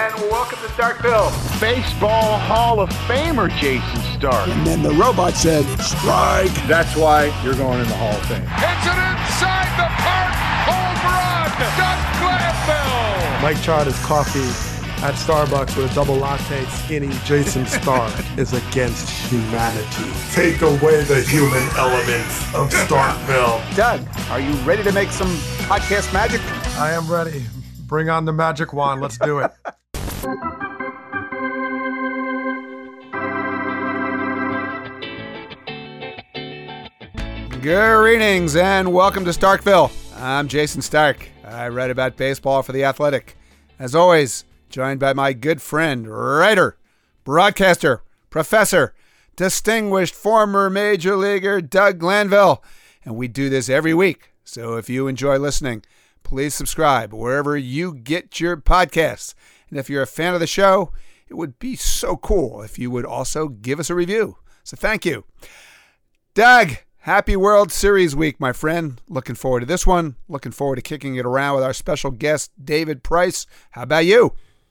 and welcome to Starkville. Baseball Hall of Famer Jayson Stark. And then the robot said, strike. That's why you're going in the Hall of Fame. It's an inside the park home run. Doug Glanville. Mike tried his coffee at Starbucks with a double latte. Skinny Jayson Stark is against humanity. Take away the human element of Starkville. Doug, are you ready to make some podcast magic? I am ready. Bring on the magic wand. Let's do it. Greetings and welcome to Starkville. I'm Jayson Stark. I write about baseball for The Athletic. As always, joined by my good friend, writer, broadcaster, professor, distinguished former major leaguer Doug Glanville. And we do this every week. So if you enjoy listening, please subscribe wherever you get your podcasts. And if you're a fan of the show, it would be so cool if you would also give us a review. So thank you. Doug, happy World Series week, my friend. Looking forward to this one. Looking forward to kicking it around with our special guest, David Price. How about you?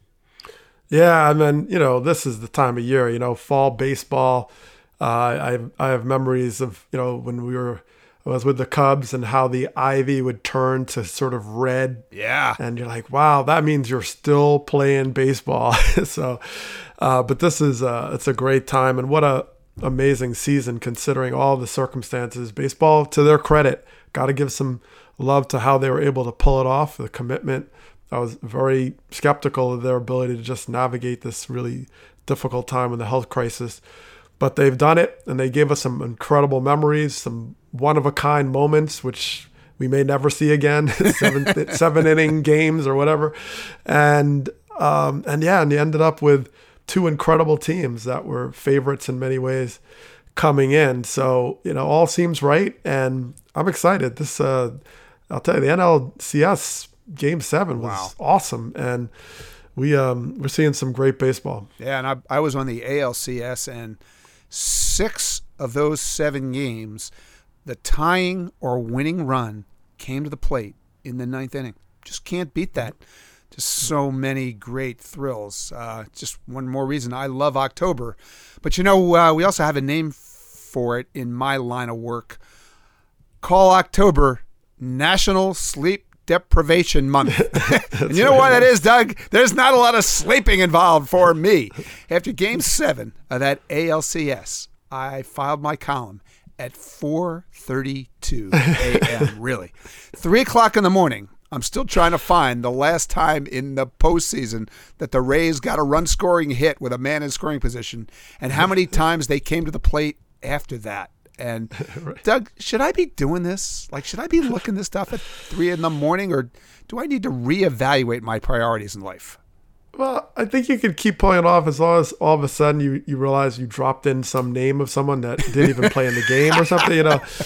Yeah, and then, this is the time of year, fall baseball. I have memories of, when I was with the Cubs and how the ivy would turn to sort of red. Yeah. And you're like, wow, that means you're still playing baseball. So, but this is, it's a great time, and what a amazing season considering all the circumstances. Baseball, to their credit, got to give some love to how they were able to pull it off, the commitment. I was very skeptical of their ability to just navigate this really difficult time with the health crisis. But they've done it, and they gave us some incredible memories, some one-of-a-kind moments, which we may never see again, seven-inning games or whatever. And you ended up with two incredible teams that were favorites in many ways coming in. So, all seems right, and I'm excited. This, I'll tell you, the NLCS Game 7 was awesome, and we're seeing some great baseball. Yeah, and I was on the ALCS, and 6 of those 7 games, the tying or winning run came to the plate in the 9th inning. Just can't beat that. Just so many great thrills. Just one more reason I love October. But we also have a name for it in my line of work. Call October National Sleep Deprivation Month. And you know why that is, Doug? There's not a lot of sleeping involved for me. After Game 7 of that ALCS, I filed my column at 4:32 a.m., really. 3 o'clock in the morning, I'm still trying to find the last time in the postseason that the Rays got a run-scoring hit with a man in scoring position, and how many times they came to the plate after that. And right. Doug, should I be doing this? Should I be looking this stuff at 3 in the morning, or do I need to reevaluate my priorities in life? Well, I think you could keep pulling it off as long as all of a sudden you realize you dropped in some name of someone that didn't even play in the game or something.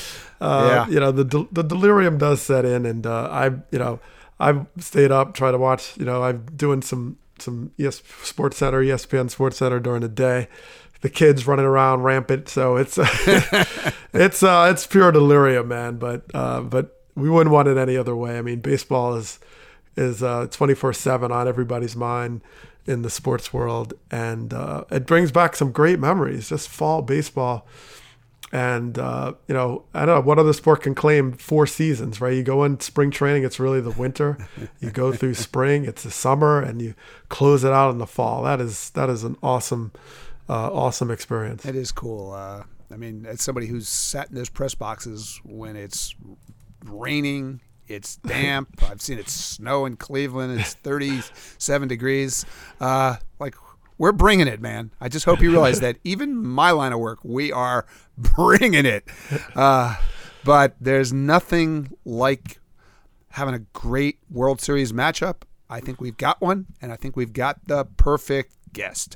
The delirium does set in, and I've stayed up, try to watch. I'm doing some Sports Center, ESPN Sports Center during the day. The kids running around rampant, so it's it's pure delirium, man. But we wouldn't want it any other way. I mean, baseball is 24/7 on everybody's mind in the sports world, and it brings back some great memories. Just fall baseball, and I don't know what other sport can claim 4 seasons, right? You go in spring training, it's really the winter. You go through spring, it's the summer, and you close it out in the fall. That is an awesome experience. It is cool. As somebody who's sat in those press boxes when it's raining, it's damp. I've seen it snow in Cleveland. It's 37 degrees. We're bringing it, man. I just hope you realize that even my line of work, we are bringing it. But there's nothing like having a great World Series matchup. I think we've got one, and I think we've got the perfect guest.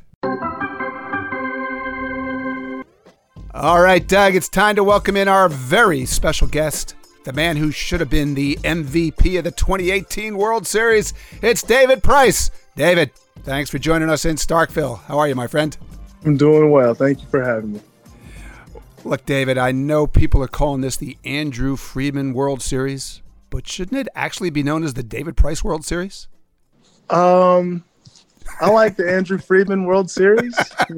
All right, Doug, it's time to welcome in our very special guest, the man who should have been the MVP of the 2018 World Series. It's David Price. David, thanks for joining us in Starkville. How are you, my friend? I'm doing well. Thank you for having me. Look, David, I know people are calling this the Andrew Friedman World Series, but shouldn't it actually be known as the David Price World Series? I like the Andrew Friedman World Series.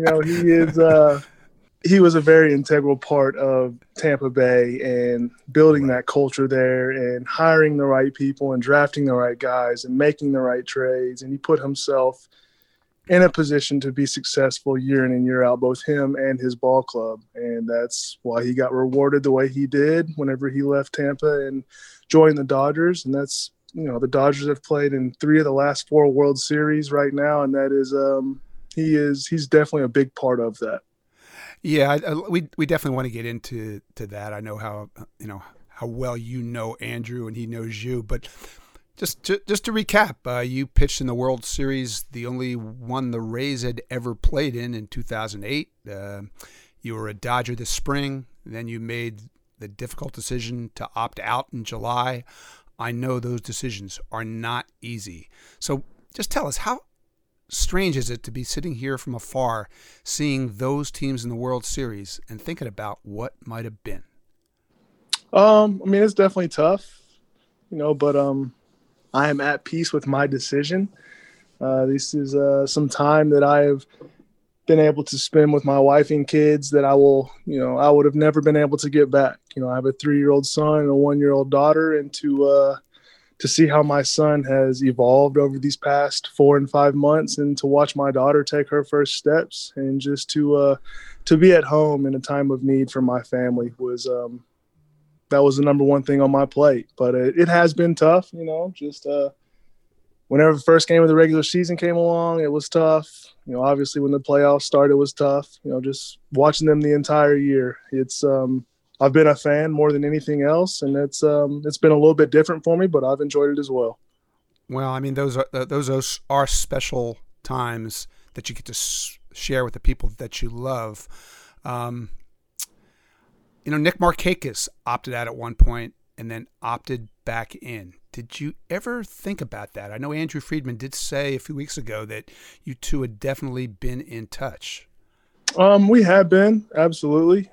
He was a very integral part of Tampa Bay and building that culture there and hiring the right people and drafting the right guys and making the right trades. And he put himself in a position to be successful year in and year out, both him and his ball club. And that's why he got rewarded the way he did whenever he left Tampa and joined the Dodgers. And that's, the Dodgers have played in 3 of the last 4 World Series right now. And that is, he's definitely a big part of that. Yeah, we definitely want to get into that. I know how well Andrew and he knows you, but just to recap, you pitched in the World Series, the only one the Rays had ever played in 2008. You were a Dodger this spring. Then you made the difficult decision to opt out in July. I know those decisions are not easy. So just tell us, how strange is it to be sitting here from afar, seeing those teams in the World Series and thinking about what might have been? It's definitely tough, but I am at peace with my decision. This is some time that I have been able to spend with my wife and kids that I would have never been able to get back. I have a 3-year-old son and a 1-year-old daughter, and to see how my son has evolved over these past 4 and 5 months, and to watch my daughter take her first steps, and just to be at home in a time of need for my family was that was the number one thing on my plate. But it has been tough, whenever the first game of the regular season came along, it was tough. Obviously when the playoffs started, it was tough. Just watching them the entire year. It's I've been a fan more than anything else, and it's been a little bit different for me, but I've enjoyed it as well. Well, those are special times that you get to share with the people that you love. Nick Markakis opted out at one point and then opted back in. Did you ever think about that? I know Andrew Friedman did say a few weeks ago that you two had definitely been in touch. We have been, absolutely.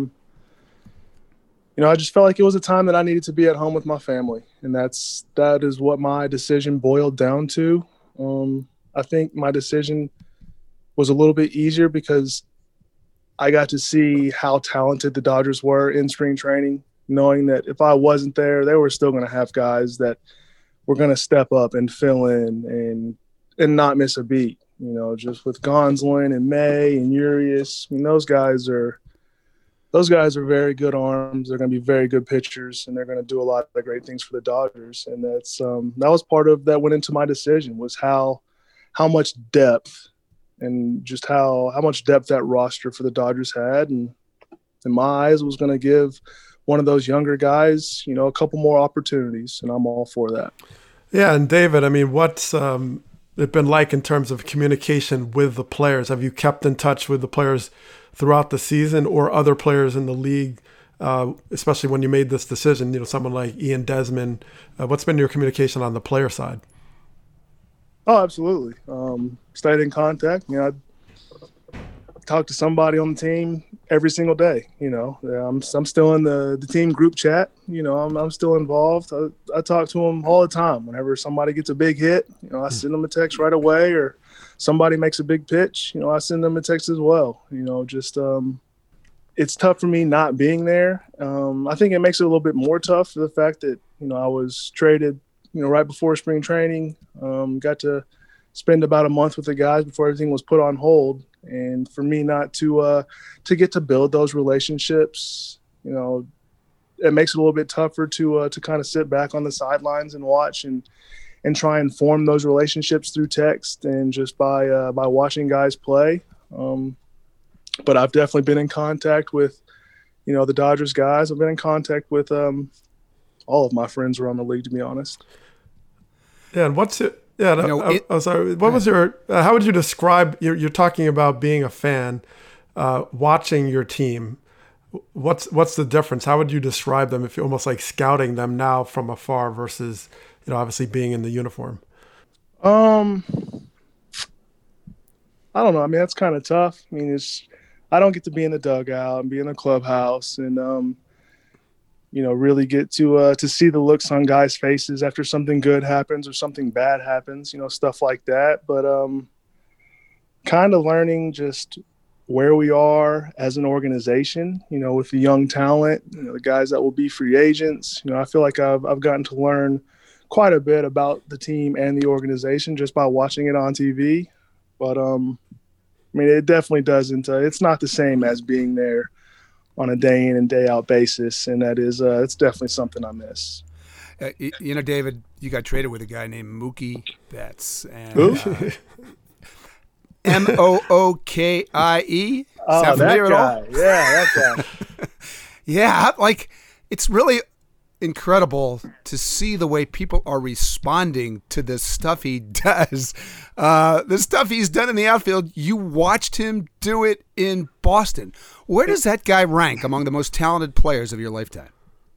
I just felt like it was a time that I needed to be at home with my family, and that is what my decision boiled down to. I think my decision was a little bit easier because I got to see how talented the Dodgers were in spring training, knowing that if I wasn't there, they were still going to have guys that were going to step up and fill in and not miss a beat. Just with Gonsolin and May and Urias, those guys are very good arms. They're going to be very good pitchers, and they're going to do a lot of great things for the Dodgers. And that's that was part of that went into my decision, was how much depth and just how much depth that roster for the Dodgers had. And in my eyes, was going to give one of those younger guys, a couple more opportunities, and I'm all for that. Yeah, and David, what's it been like in terms of communication with the players? Have you kept in touch with the players throughout the season, or other players in the league, especially when you made this decision, someone like Ian Desmond? What's been your communication on the player side? Oh, absolutely. Stayed in contact. I talk to somebody on the team every single day. I'm still in the team group chat. I'm still involved. I talk to them all the time. Whenever somebody gets a big hit, I send them a text right away, or somebody makes a big pitch, I send them a text as well. It's tough for me not being there. I think it makes it a little bit more tough for the fact that, I was traded, right before spring training, got to spend about a month with the guys before everything was put on hold. And for me not to get to build those relationships, it makes it a little bit tougher to kind of sit back on the sidelines and watch and try and form those relationships through text and just by watching guys play. But I've definitely been in contact with, the Dodgers guys. I've been in contact with all of my friends around the league, to be honest. Yeah, and what's it? Yeah, I'm sorry. What was your? How would you describe? You're talking about being a fan, watching your team. What's the difference? How would you describe them if you're almost like scouting them now from afar versus, obviously being in the uniform? I don't know. That's kind of tough. I don't get to be in the dugout and be in the clubhouse and really get to see the looks on guys' faces after something good happens or something bad happens, stuff like that. But kind of learning just where we are as an organization, with the young talent, the guys that will be free agents. I feel like I've gotten to learn quite a bit about the team and the organization just by watching it on TV. But, it definitely doesn't. It's not the same as being there on a day in and day out basis. And that is, it's definitely something I miss. David, you got traded with a guy named Mookie Betts. And, Who? Mookie. Oh, Sound that familiar at guy. all? Yeah, that guy. Yeah, it's really incredible to see the way people are responding to the stuff he does. The stuff he's done in the outfield, you watched him do it in Boston. Where does that guy rank among the most talented players of your lifetime?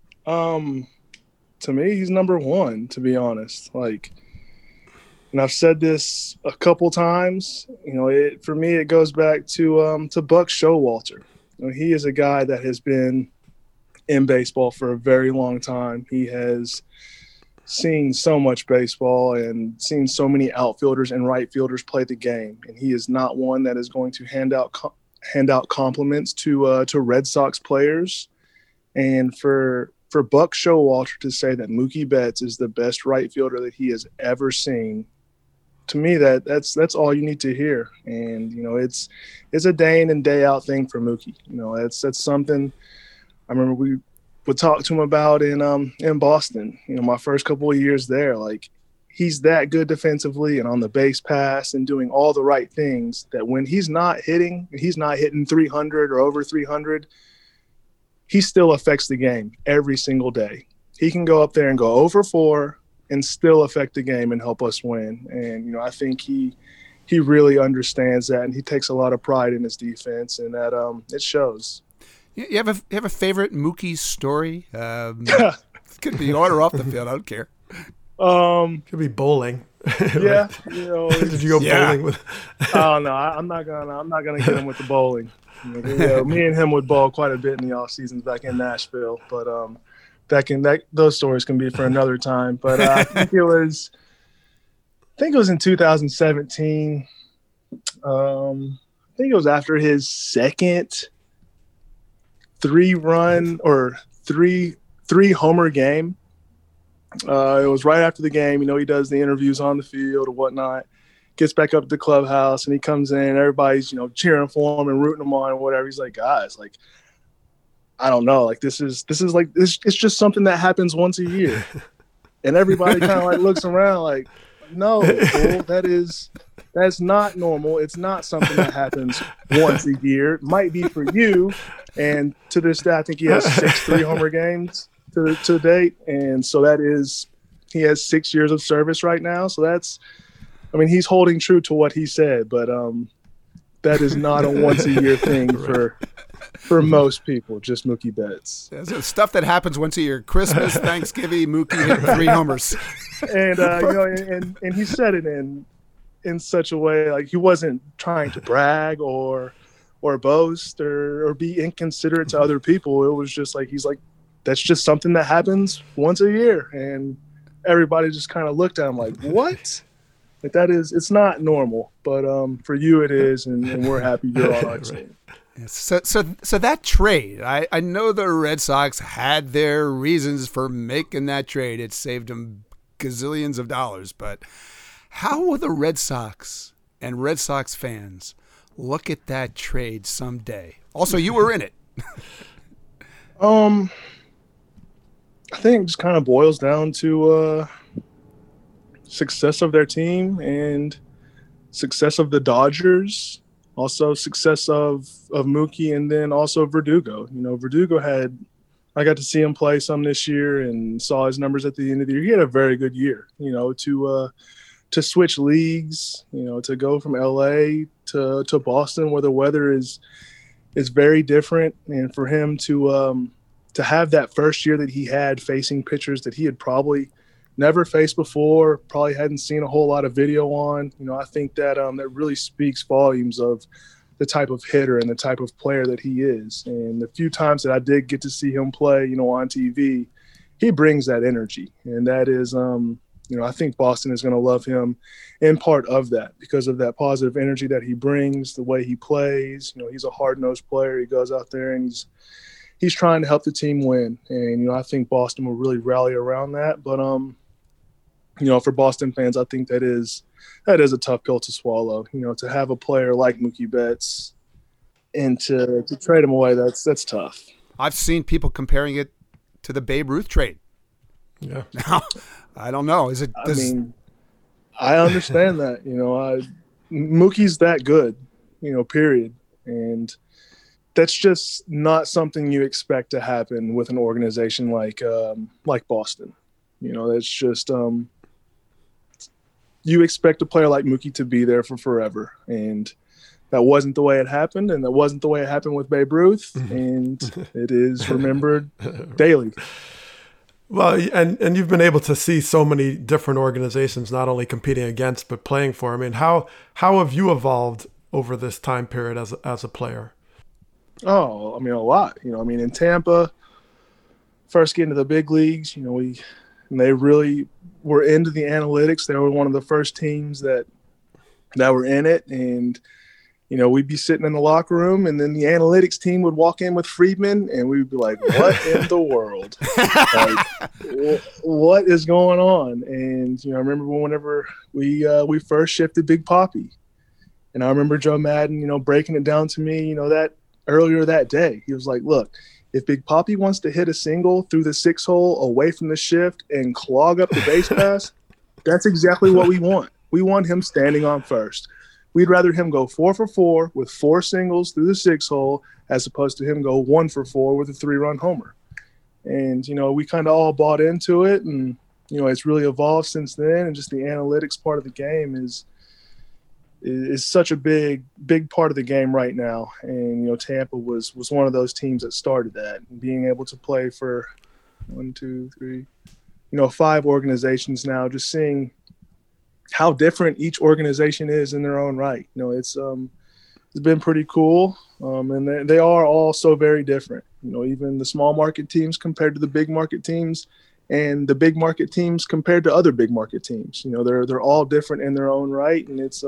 To me, he's number one, to be honest. And I've said this a couple times, for me, it goes back to Buck Showalter. He is a guy that has been in baseball for a very long time. He has seen so much baseball and seen so many outfielders and right fielders play the game. And he is not one that is going to hand out compliments to Red Sox players. And for Buck Showalter to say that Mookie Betts is the best right fielder that he has ever seen, to me, that's all you need to hear. And, it's a day in and day out thing for Mookie. That's something I remember we would talk to him about in Boston, my first couple of years there. He's that good defensively and on the base pass and doing all the right things that when he's not hitting 300 or over 300, he still affects the game every single day. He can go up there and go 0 for 4 and still affect the game and help us win. And, I think he really understands that, and he takes a lot of pride in his defense, and that it shows. You have a favorite Mookie story? It could be on or off the field. I don't care. Could be bowling. Yeah. Did you go bowling with? Oh no, I'm not gonna get him with the bowling. Me and him would bowl quite a bit in the off seasons back in Nashville, but those stories can be for another time. But I think it was in 2017. I think it was after his second three homer game. It was right after the game. He does the interviews on the field or whatnot. Gets back up to the clubhouse and he comes in. Everybody's cheering for him and rooting him on or whatever. He's like, guys, I don't know. This is it's just something that happens once a year. And everybody kind of looks around no, Bull, that's not normal. It's not something that happens once a year. It might be for you. And to this day, I think he has 6 3-homer games to date. And so he has 6 years of service right now. So he's holding true to what he said, but that is not a once a year thing for most people, just Mookie Betts. That's stuff that happens once a year. Christmas, Thanksgiving, Mookie hit 3 homers. And and he said it in such a way he wasn't trying to brag or boast or be inconsiderate to other people. It was just he's that's just something that happens once a year, and everybody just kind of looked at him what? It's not normal, but for you it is, and we're happy you're on our team. So that trade, I know the Red Sox had their reasons for making that trade. It saved them gazillions of dollars, but how will the Red Sox and Red Sox fans look at that trade someday? Also, you were in it. I think it just kind of boils down to success of their team and success of the Dodgers, also success of Mookie, and then also Verdugo. Verdugo I got to see him play some this year and saw his numbers at the end of the year. He had a very good year, to switch leagues, to go from LA to Boston where the weather is very different. And for him to have that first year that he had facing pitchers that he had probably never faced before, probably hadn't seen a whole lot of video on, I think that that really speaks volumes of the type of hitter and the type of player that he is. And the few times that I did get to see him play, on TV, he brings that energy. And that is I think Boston is going to love him in part of that, because of that positive energy that he brings, the way he plays. He's a hard-nosed player. He goes out there and he's trying to help the team win. And, I think Boston will really rally around that. But, for Boston fans, I think that is a tough pill to swallow, to have a player like Mookie Betts and to trade him away. That's tough. I've seen people comparing it to the Babe Ruth trade. Yeah. Now, I don't know. I understand that. Mookie's that good, period. And that's just not something you expect to happen with an organization like Boston. That's just you expect a player like Mookie to be there for forever, and that wasn't the way it happened, and that wasn't the way it happened with Babe Ruth, and it is remembered daily. Well, and you've been able to see so many different organizations not only competing against but playing for. I mean, how have you evolved over this time period as a player? Oh, a lot. In Tampa, first getting to the big leagues, they really were into the analytics. They were one of the first teams that were in it, and we'd be sitting in the locker room, and then the analytics team would walk in with Friedman, and we'd be like, what in the world? What is going on? And, I remember whenever we first shifted Big Papi, and I remember Joe Madden, breaking it down to me, that earlier that day. He was like, look, if Big Papi wants to hit a single through the 6-hole away from the shift and clog up the base pass, that's exactly what we want. We want him standing on first. We'd rather him go 4 for 4 with 4 singles through the 6-hole as opposed to him go 1 for 4 with a 3-run homer. And, we kind of all bought into it, and, it's really evolved since then. And just the analytics part of the game is such a big part of the game right now. And, Tampa was one of those teams that started that, and being able to play for 1, 2, 3, 5 organizations now, just seeing how different each organization is in their own right. It's been pretty cool. And they are all so very different. Even the small market teams compared to the big market teams, and the big market teams compared to other big market teams. They're all different in their own right, and it's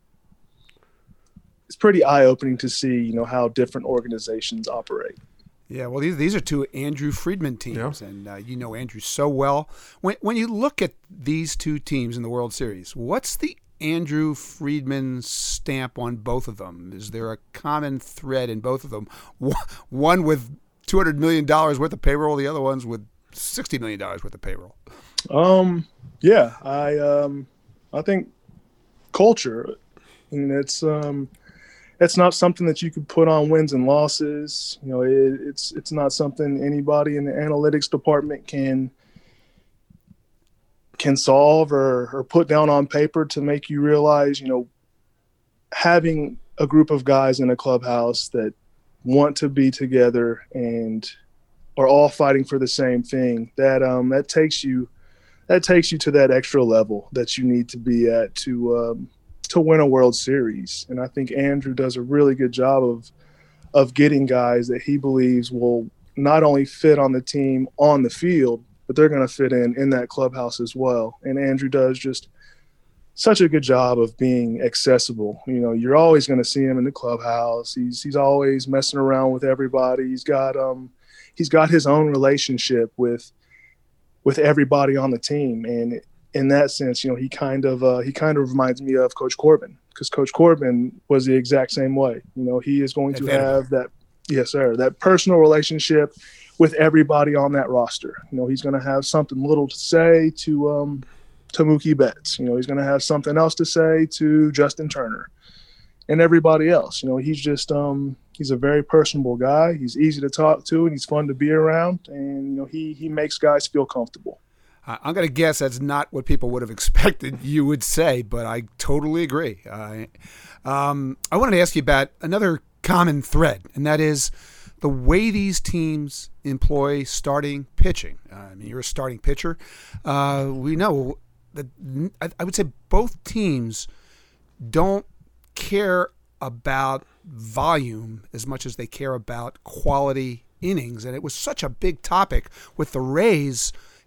pretty eye-opening to see, how different organizations operate. Yeah, well, these are 2 Andrew Friedman teams, and Andrew so well. When you look at these 2 teams in the World Series, what's the Andrew Friedman stamp on both of them? Is there a common thread in both of them? One with $200 million worth of payroll, the other one's with $60 million worth of payroll. Yeah, I think culture. It's not something that you could put on wins and losses. It's not something anybody in the analytics department can solve or put down on paper to make you realize, having a group of guys in a clubhouse that want to be together and are all fighting for the same thing, that takes you to that extra level that you need to be at to win a World Series. And I think Andrew does a really good job of getting guys that he believes will not only fit on the team on the field, but they're going to fit in that clubhouse as well. And Andrew does just such a good job of being accessible. You're always going to see him in the clubhouse. He's always messing around with everybody. He's got his own relationship with everybody on the team. And in that sense, he kind of reminds me of Coach Corbin, because Coach Corbin was the exact same way. He is going to have that, yes, sir, that personal relationship with everybody on that roster. He's going to have something little to say to Mookie Betts. He's going to have something else to say to Justin Turner and everybody else. He's just he's a very personable guy. He's easy to talk to, and he's fun to be around. And he makes guys feel comfortable. I'm going to guess that's not what people would have expected you would say, but I totally agree. I wanted to ask you about another common thread, and that is the way these teams employ starting pitching. You're a starting pitcher. We know that I would say both teams don't care about volume as much as they care about quality innings, and it was such a big topic with the Rays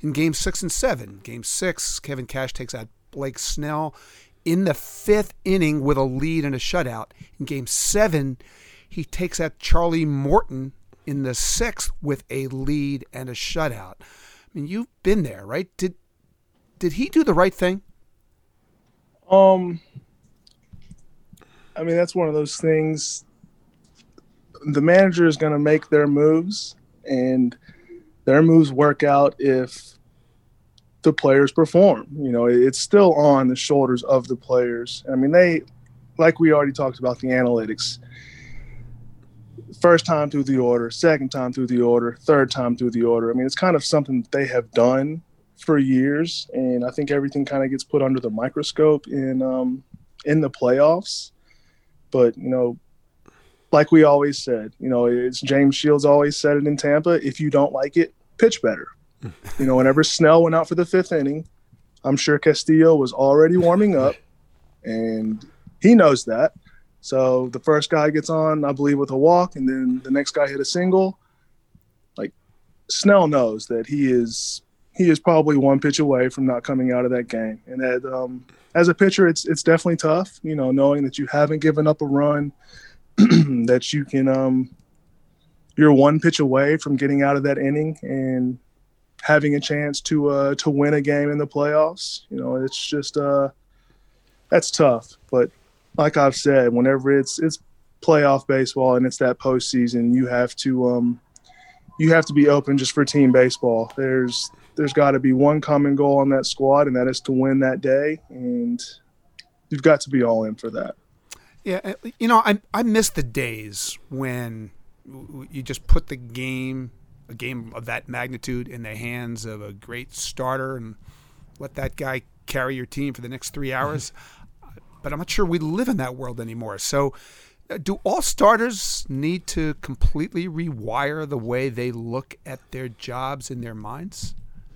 in Game 6 and 7. Game 6, Kevin Cash takes out Blake Snell in the 5th inning with a lead and a shutout. In Game 7, he takes out Charlie Morton in the 6th with a lead and a shutout. I mean, you've been there, right? Did he do the right thing? I mean, that's one of those things. The manager is going to make their moves, and their moves work out if the players perform. You know, it's still on the shoulders of the players. I mean, they, like we already talked about the analytics, first time through the order, second time through the order, third time through the order. I mean, it's kind of something that they have done for years, and I think everything kind of gets put under the microscope in the playoffs. But, you know, like we always said, you know, it's James Shields always said it in Tampa, if you don't like it, pitch better. You know, whenever Snell went out for the 5th inning, I'm sure Castillo was already warming up, and he knows that. So the first guy gets on, I believe, with a walk, and then the next guy hit a single. Like, Snell knows that he is probably one pitch away from not coming out of that game. And that as a pitcher, it's definitely tough, you know, knowing that you haven't given up a run, that you can you're one pitch away from getting out of that inning and having a chance to win a game in the playoffs. You know, it's just that's tough. But like I've said, whenever it's playoff baseball and it's that postseason, you have to be open just for team baseball. There's got to be one common goal on that squad, and that is to win that day, and you've got to be all in for that. Yeah, you know, I miss the days when you just put a game of that magnitude in the hands of a great starter and let that guy carry your team for the next 3 hours. But I'm not sure we live in that world anymore. So do all starters need to completely rewire the way they look at their jobs in their minds?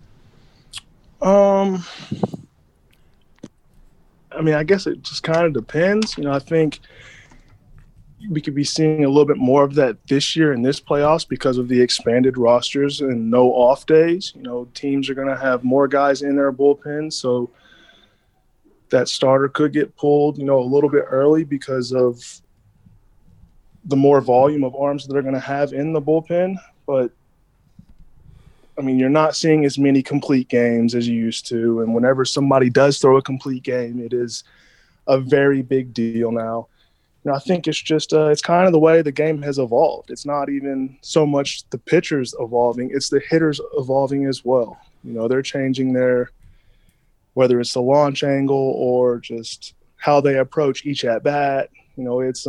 I mean, I guess it just kind of depends. You know, I think we could be seeing a little bit more of that this year in this playoffs because of the expanded rosters and no off days. You know, teams are going to have more guys in their bullpen, so that starter could get pulled, you know, a little bit early because of the more volume of arms that they're going to have in the bullpen. But I mean, you're not seeing as many complete games as you used to. And whenever somebody does throw a complete game, it is a very big deal now. You know, I think it's just it's kind of the way the game has evolved. It's not even so much the pitchers evolving, it's the hitters evolving as well. You know, they're changing whether it's the launch angle or just how they approach each at-bat. You know, it's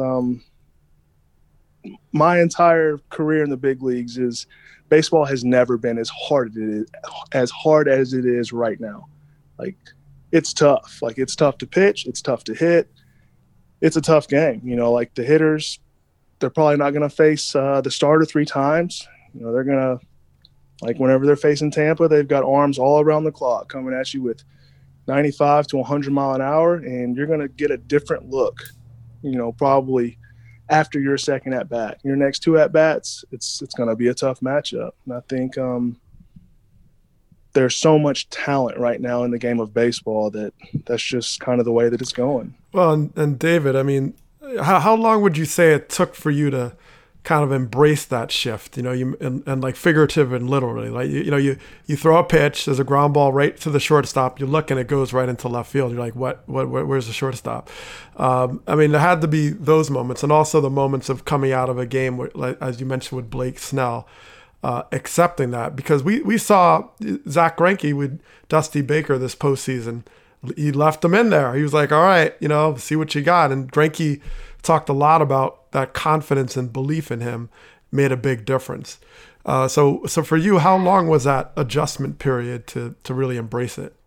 my entire career in the big leagues is baseball has never been as hard as it is right now. Like, it's tough. Like, it's tough to pitch. It's tough to hit. It's a tough game. You know, like the hitters, they're probably not going to face the starter 3 times. You know, they're going to, like, whenever they're facing Tampa, they've got arms all around the clock coming at you with 95 to 100 mile an hour, and you're going to get a different look, you know, probably after your second at bat. Your next 2 at bats, it's going to be a tough matchup. And I think there's so much talent right now in the game of baseball that's just kind of the way that it's going. Well, and David, I mean, how long would you say it took for you to kind of embrace that shift? You know, and like figurative and literally, like you throw a pitch, there's a ground ball right to the shortstop. You look and it goes right into left field. You're like, what? Where's the shortstop? I mean, there had to be those moments, and also the moments of coming out of a game, where, like, as you mentioned with Blake Snell, accepting that, because we saw Zach Greinke with Dusty Baker this postseason. He left him in there. He was like, all right, you know, see what you got. And Greinke talked a lot about that confidence and belief in him made a big difference. So for you, how long was that adjustment period to really embrace it?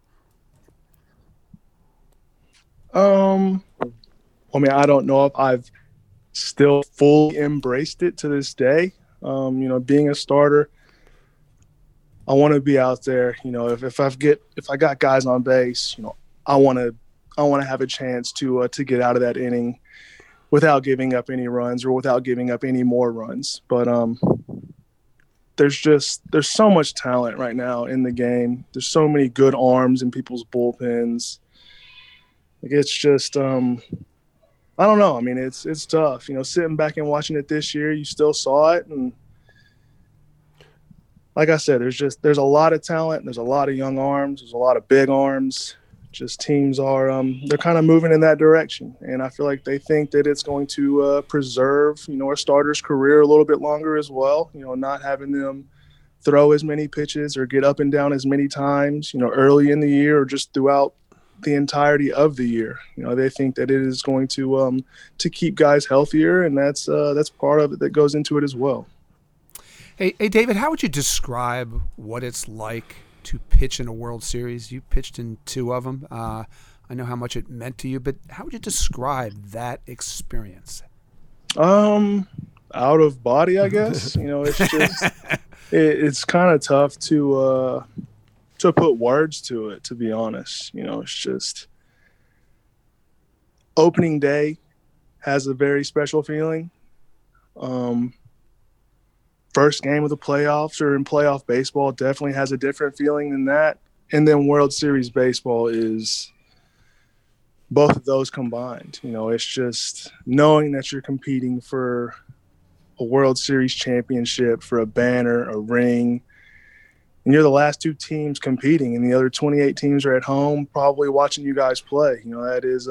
I mean, I don't know if I've still fully embraced it to this day. You know, being a starter, I want to be out there. You know, if I got guys on base, you know, I want to have a chance to get out of that inning without giving up any runs or without giving up any more runs. But there's so much talent right now in the game. There's so many good arms in people's bullpens. Like, it's just I don't know. I mean, it's tough. You know, sitting back and watching it this year, you still saw it, and like I said, there's a lot of talent. There's a lot of young arms. There's a lot of big arms. Just teams are they're kind of moving in that direction, and I feel like they think that it's going to preserve, you know, a starter's career a little bit longer as well. You know, not having them throw as many pitches or get up and down as many times, you know, early in the year or just throughout the entirety of the year. You know, they think that it is going to keep guys healthier, and that's part of it that goes into it as well. Hey, David, how would you describe what it's like to pitch in a World Series? You pitched in 2 of them. I know how much it meant to you, but how would you describe that experience? Out of body, I guess. You know, it's just it's kind of tough to put words to it, to be honest. You know, it's just opening day has a very special feeling. First game of the playoffs or in playoff baseball definitely has a different feeling than that. And then World Series baseball is both of those combined. You know, it's just knowing that you're competing for a World Series championship, for a banner, a ring, and you're the last 2 teams competing, and the other 28 teams are at home probably watching you guys play. You know, that is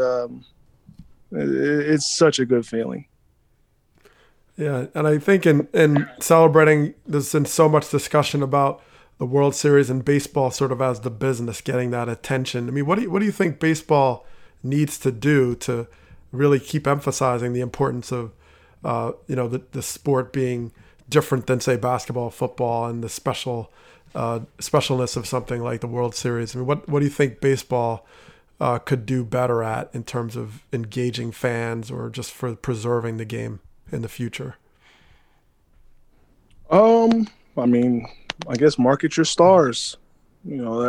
it's such a good feeling. Yeah, and I think in celebrating, there's been so much discussion about the World Series and baseball sort of as the business getting that attention. I mean, what do you think baseball needs to do to really keep emphasizing the importance of you know, the sport being different than, say, basketball, football, and the specialness of something like the World Series? I mean, what do you think baseball could do better at in terms of engaging fans or just for preserving the game in the future? I mean, I guess market your stars. You know,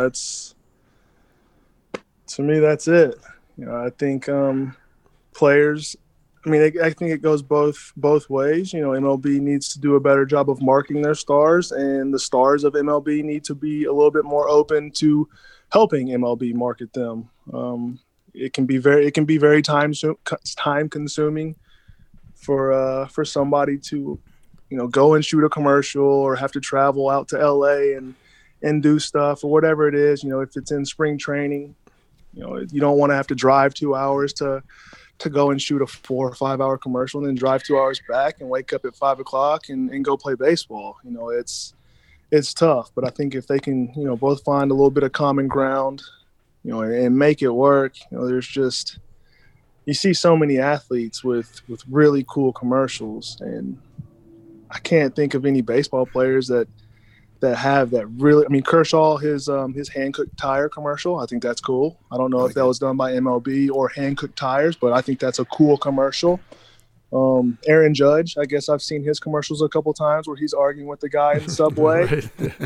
to me, that's it. You know, I think players, I mean, I think it goes both ways. You know, MLB needs to do a better job of marketing their stars, and the stars of MLB need to be a little bit more open to helping MLB market them. It can be very time consuming for somebody to, you know, go and shoot a commercial or have to travel out to LA and do stuff or whatever it is. You know, if it's in spring training, you know, you don't want to have to drive 2 hours to go and shoot a 4 or 5 hour commercial and then drive 2 hours back and wake up at 5 o'clock and go play baseball. You know, it's tough, but I think if they can, you know, both find a little bit of common ground, you know, and make it work, you know, there's just, you see so many athletes with really cool commercials, and I can't think of any baseball players that have that really. I mean, Kershaw, his hand-cooked tire commercial, I think that's cool. I don't know if that was done by MLB or hand-cooked tires, but I think that's a cool commercial. Aaron Judge, I guess I've seen his commercials a couple times where he's arguing with the guy in the subway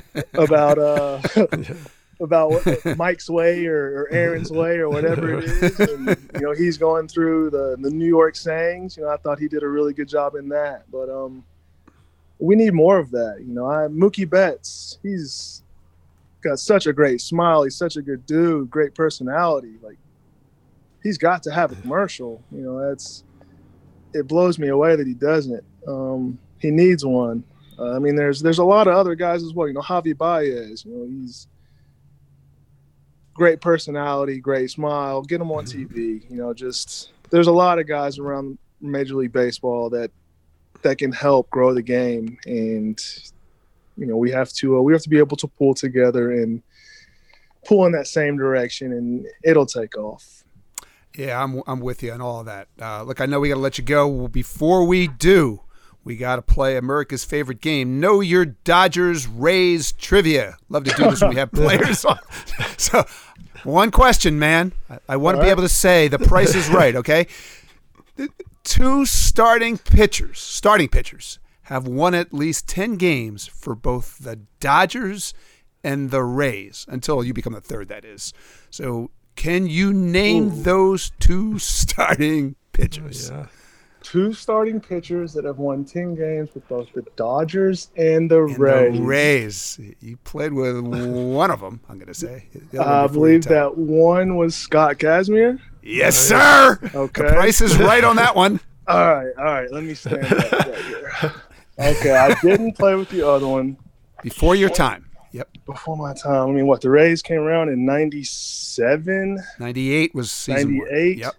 about Mike's way or Aaron's way or whatever it is. And, you know, he's going through the New York sayings. You know, I thought he did a really good job in that. But we need more of that. You know, Mookie Betts, he's got such a great smile. He's such a good dude, great personality. Like, he's got to have a commercial. You know, it blows me away that he doesn't. He needs one. I mean, there's a lot of other guys as well. You know, Javi Baez, you know, he's great personality, great smile. Get him on TV. You know, just there's a lot of guys around Major League Baseball that can help grow the game, and you know, we have to be able to pull together and pull in that same direction, and it'll take off. Yeah, I'm with you on all of that. Look, I know we got to let you go. Before we do, we got to play America's favorite game, Know Your Dodgers Rays Trivia. Love to do this when we have players on. So, one question, man. I want to be able to say the price is right, okay? 2 starting pitchers have won at least 10 games for both the Dodgers and the Rays, until you become the third, that is. So can you name those 2 starting pitchers? Yeah. 2 starting pitchers that have won 10 games with both the Dodgers and the Rays. The Rays. You played with one of them, I'm going to say. I believe that one was Scott Kazmir. Yes, sir. Okay. The price is right on that one. All right. Let me stand up right here. Okay, I didn't play with the other one. Before your time. Yep. Before my time. I mean, what, the Rays came around in 97? 98 was season 98? Yep.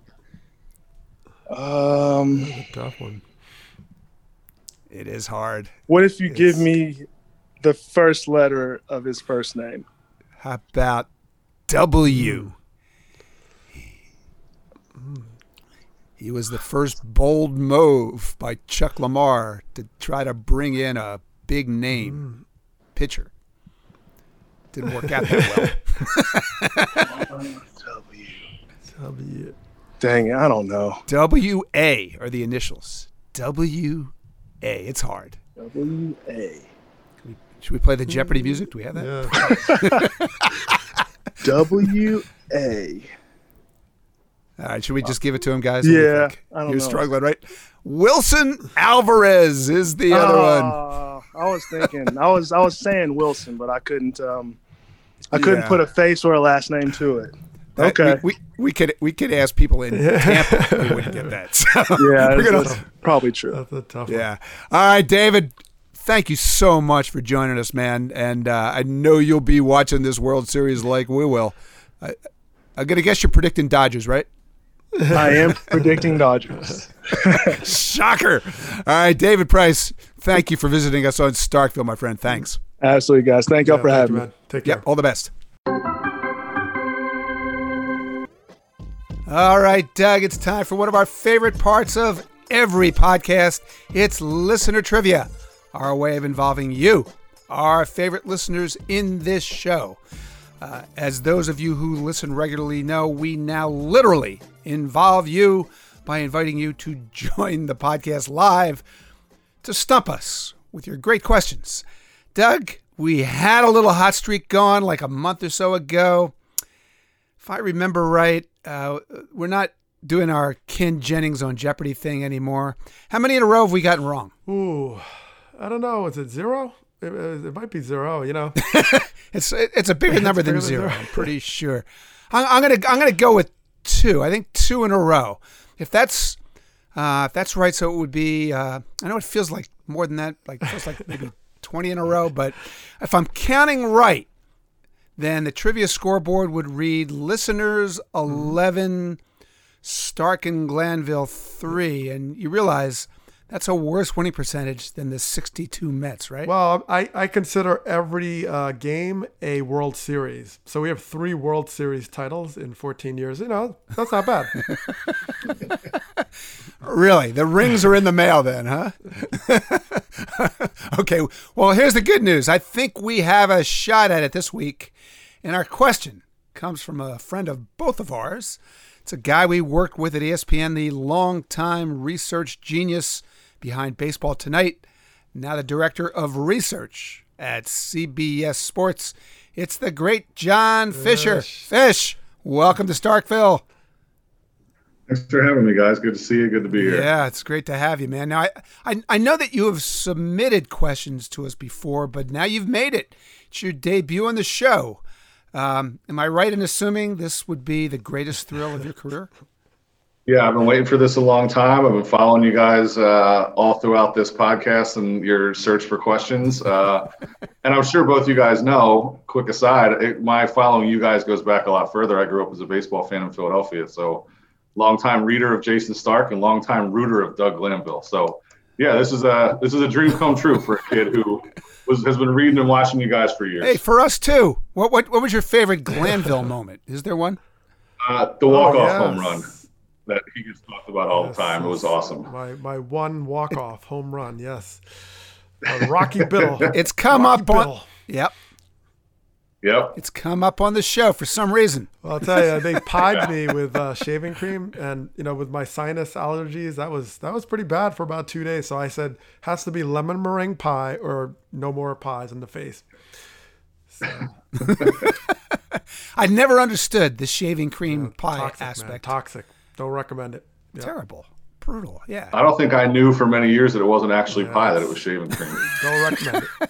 A tough one. It is hard. What if you give me the first letter of his first name? How about W? He was the first bold move by Chuck Lamar to try to bring in a big name pitcher. Didn't work out that well. W. Dang it, I don't know. W-A are the initials. W-A. It's hard. W-A. Should we play the Jeopardy music? Do we have that? Yeah. W-A. All right, should we just give it to him, guys? What do you Yeah, think? I don't You're know. struggling, right? Wilson Alvarez is the other one. I was thinking, I was saying Wilson, but I couldn't. I couldn't Yeah. put a face or a last name to it. That- Okay. We could ask people in Tampa who wouldn't get that. So Yeah, we're gonna- that's probably true. That's a tough one. yeah. All right, David. Thank you so much for joining us, man. And I know you'll be watching this World Series like we will. I'm gonna guess you're predicting Dodgers, right? I am predicting Dodgers. Shocker. All right, David Price. Thank you for visiting us on Starkville, my friend. Thanks. Absolutely, guys. Thank y'all for Thank having you, me. man. Take care. Yep. All the best. All right, Doug, it's time for one of our favorite parts of every podcast. It's listener trivia, our way of involving you, our favorite listeners in this show. As those of you who listen regularly know, we now literally involve you by inviting you to join the podcast live to stump us with your great questions. Doug, we had a little hot streak going like a month or so ago. If I remember right, we're not doing our Ken Jennings on Jeopardy thing anymore. How many in a row have we gotten wrong? Ooh, I don't know. Is it 0? It might be 0. You know. It's a bigger number than bigger than 0. zero. I'm pretty sure. I'm gonna go with 2. I think 2 in a row. If that's right, so it would be. I know it feels like more than that. Like it feels like maybe 20 in a row. But if I'm counting right, then the trivia scoreboard would read listeners 11, Stark and Glanville 3, and you realize that's a worse winning percentage than the 62 Mets, right? Well, I consider every game a World Series. So we have 3 World Series titles in 14 years. You know, that's not bad. Really? The rings are in the mail then, huh? Okay, well, here's the good news. I think we have a shot at it this week. And our question comes from a friend of both of ours. It's a guy we worked with at ESPN, the longtime research genius behind Baseball Tonight, now the director of research at CBS Sports. It's the great John Fisher. Fish, welcome to Starkville. Thanks for having me, guys. Good to see you. Good to be here. Yeah, it's great to have you, man. Now, I know that you have submitted questions to us before, but now you've made it. It's your debut on the show. Am I right in assuming this would be the greatest thrill of your career? Yeah, I've been waiting for this a long time. I've been following you guys all throughout this podcast and your search for questions. And I'm sure both you guys know, quick aside, my following you guys goes back a lot further. I grew up as a baseball fan in Philadelphia. So longtime reader of Jason Stark and longtime rooter of Doug Glanville. So yeah, this is a dream come true for a kid who has been reading and watching you guys for years. Hey, for us too. What was your favorite Glanville moment? Is there one? The walk-off yes. home run that he gets talked about all the time. It was awesome. My one walk-off home run, yes. Rocky Biddle. It's come Rocky up on. Biddle. Yep, Yep. it's come up on the show for some reason. Well, I'll tell you, they pied me with shaving cream, and with my sinus allergies, that was pretty bad for about 2 days. So I said, has to be lemon meringue pie or no more pies in the face. So, I never understood the shaving cream pie toxic, aspect. man, toxic. Don't recommend it. Yeah. Terrible. brutal. Yeah. I don't think I knew for many years that it wasn't actually pie, that it was shaving cream. Don't recommend it.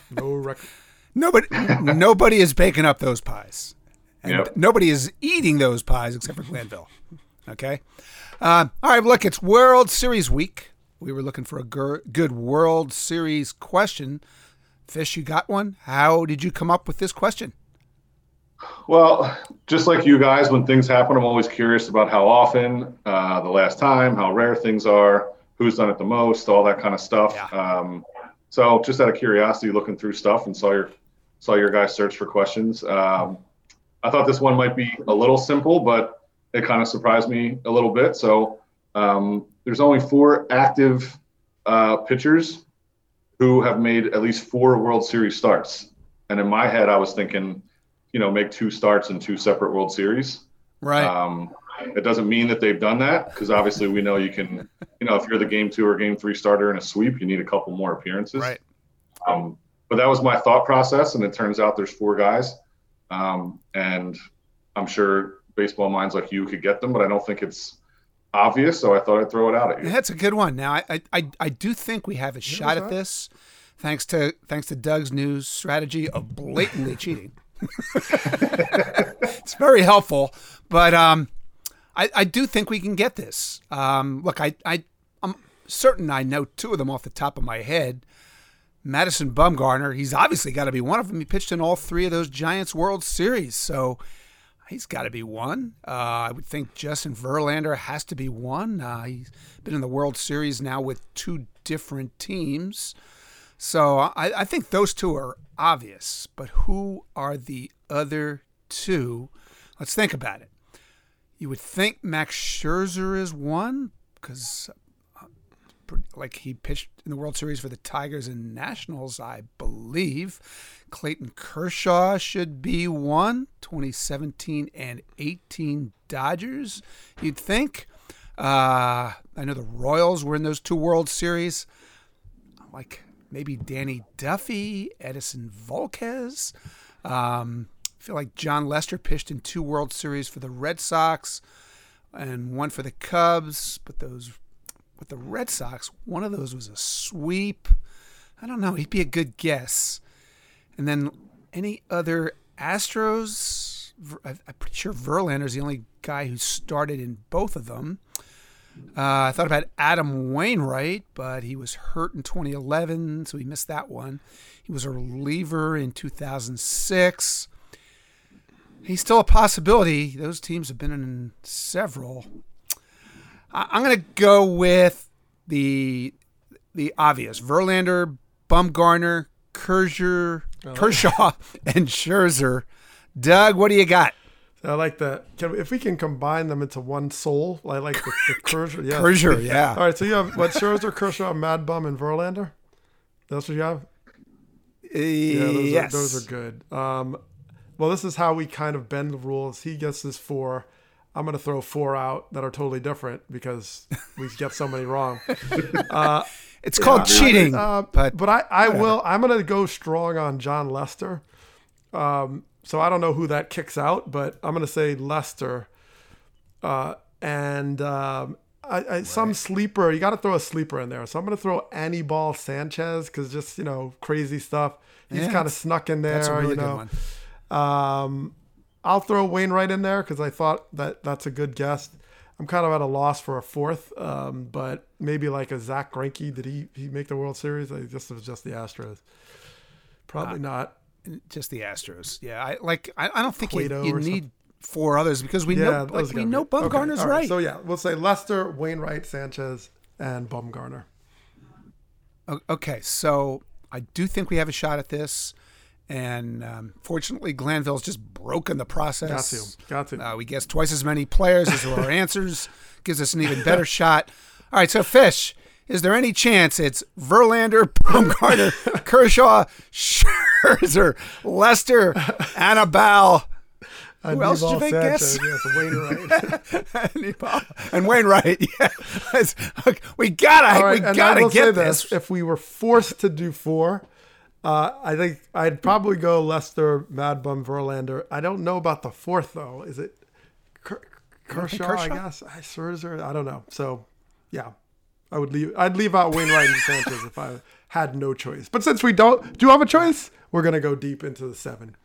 Nobody is baking up those pies. And Yep. nobody is eating those pies except for Glanville. Okay? All right, look, it's World Series week. We were looking for a good World Series question. Fish, you got one? How did you come up with this question? Well, just like you guys, when things happen, I'm always curious about how often, the last time, how rare things are, who's done it the most, all that kind of stuff. Yeah. So just out of curiosity, looking through stuff and saw your guys search for questions. I thought this one might be a little simple, but it kind of surprised me a little bit. So there's only 4 active pitchers who have made at least 4 World Series starts. And in my head, I was thinking, make 2 starts in 2 separate World Series. Right. It doesn't mean that they've done that, because obviously we know you can, if you're the game 2 or game 3 starter in a sweep, you need a couple more appearances. Right. But that was my thought process, and it turns out there's 4 guys. And I'm sure baseball minds like you could get them, but I don't think it's obvious, so I thought I'd throw it out at you. That's a good one. Now, I do think we have a shot at this, thanks to Doug's new strategy of blatantly cheating. It's very helpful, but I do think we can get this. Look, I'm certain I know 2 of them off the top of my head. Madison Bumgarner, he's obviously got to be one of them. He pitched in all 3 of those Giants World Series, so he's got to be one. I would think Justin Verlander has to be one. He's been in the World Series now with 2 different teams. So I think those 2 are obvious. But who are the other 2? Let's think about it. You would think Max Scherzer is one, because he pitched in the World Series for the Tigers and Nationals, I believe. Clayton Kershaw should be one. 2017 and 18 Dodgers, you'd think. I know the Royals were in those 2 World Series. Like maybe Danny Duffy, Edison Volquez. I feel like John Lester pitched in 2 World Series for the Red Sox and 1 for the Cubs, but with the Red Sox, one of those was a sweep. I don't know. He'd be a good guess. And then any other Astros? I'm pretty sure Verlander's the only guy who started in both of them. I thought about Adam Wainwright, but he was hurt in 2011, so he missed that one. He was a reliever in 2006. He's still a possibility. Those teams have been in several. I'm going to go with the obvious. Verlander, Bumgarner, Kershaw, and Scherzer. Doug, what do you got? I like that. If we can combine them into one soul, I like the Kershaw. Yeah. Kershaw, yeah. All right, so you have Scherzer, Kershaw, Mad Bum, and Verlander? That's what you have? Yes. Those are good. Well, this is how we kind of bend the rules. He gets his 4. I'm going to throw 4 out that are totally different because we get so many wrong. It's called cheating. But I will. I'm going to go strong on John Lester. So I don't know who that kicks out, but I'm going to say Lester. Some sleeper. You got to throw a sleeper in there. So I'm going to throw Anibal Sanchez because just, crazy stuff. He's kind of snuck in there. That's a really good one. I'll throw Wainwright in there because I thought that's a good guess. I'm kind of at a loss for a 4th, but maybe like a Zach Greinke. Did he make the World Series? It was just the Astros. Probably not. Just the Astros. Yeah, I don't think you need 4 others because we know Bumgarner's okay, right. So yeah, we'll say Lester, Wainwright, Sanchez, and Bumgarner. Okay, so I do think we have a shot at this. And fortunately, Glanville's just broken the process. Got to. We guessed twice as many players as were our answers. Gives us an even better shot. All right, so Fish, is there any chance it's Verlander, Bumgarner, Kershaw, Scherzer, Lester, Anibal? Who else did you make guess? Yes, Wainwright. And Wainwright. Yeah. We gotta get this. If we were forced to do 4. I think I'd probably go Lester, Mad Bum, Verlander. I don't know about the 4th, though. Is it Kershaw, I guess? Scherzer? I don't know. So, yeah. I'd leave out Wainwright and Sanchez if I had no choice. But since we do have a choice, we're gonna go deep into the 7.